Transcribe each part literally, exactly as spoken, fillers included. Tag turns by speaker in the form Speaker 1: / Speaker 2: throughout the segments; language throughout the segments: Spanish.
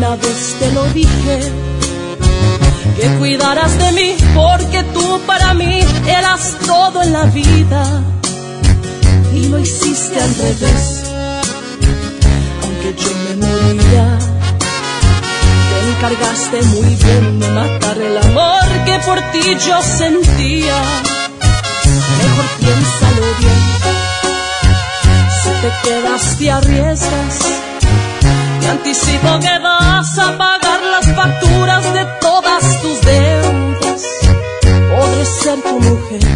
Speaker 1: Una vez te lo dije, que cuidaras de mí, porque tú para mí eras todo en la vida. Y lo hiciste al revés, aunque yo me moría. Te encargaste muy bien de matar el amor que por ti yo sentía. Mejor piénsalo bien, si te quedas te arriesgas. Te anticipo que vas a pagar las facturas de todas tus deudas. Podré ser tu mujer,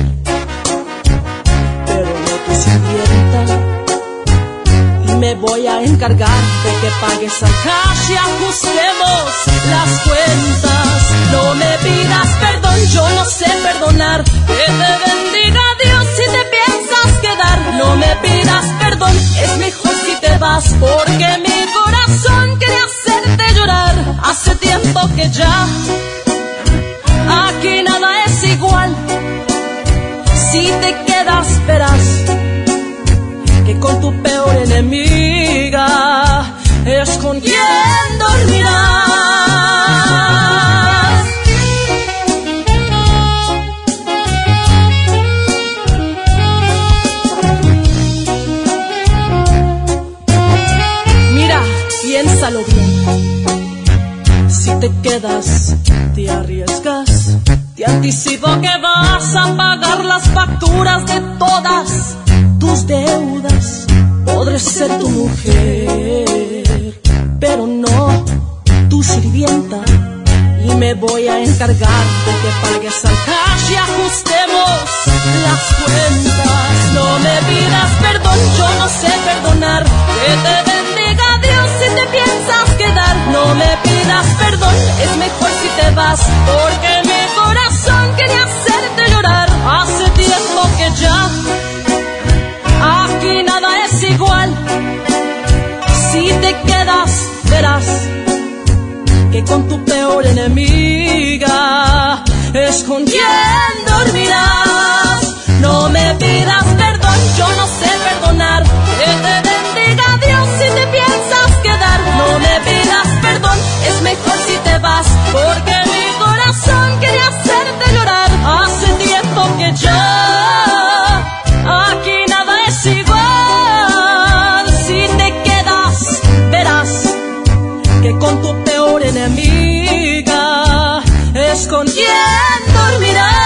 Speaker 1: pero no tu sirvienta. Y me voy a encargar de que pagues al cash y ajustemos las cuentas. No me pidas perdón, yo no sé perdonar. Que te bendiga Dios si te piensas quedar. No me pidas perdón, es mejor si te vas, porque mi corazón quiere hacerte llorar. Hace tiempo que ya aquí nada es igual. Si te quedas verás que con tu peor enemiga es con quien dormirás. Mira, piénsalo bien, si te quedas te arriesgas. Te anticipo que vas a pagar las facturas de todas tus deudas. Podré ser tu mujer, pero no tu sirvienta. Y me voy a encargar de que pagues al cash y ajustemos las cuentas. No me pidas perdón, yo no sé perdonar. Que te bendiga Dios si te piensas quedar. No me pidas perdón, es mejor si te vas, porque mi corazón quería hacerte llorar. Hace tiempo que ya aquí nada es igual. Si te quedas verás que con tu peor enemiga es con quien dormirás. No me pidas perdón, yo no sé perdonar. Que te bendiga Dios si te piensas quedar. No me pidas perdón, es mejor si te vas, porque mi corazón quería hacerte llorar. Hace tiempo que ya aquí nada es igual. Si te quedas verás que con tu peor enemiga es con quien dormirás.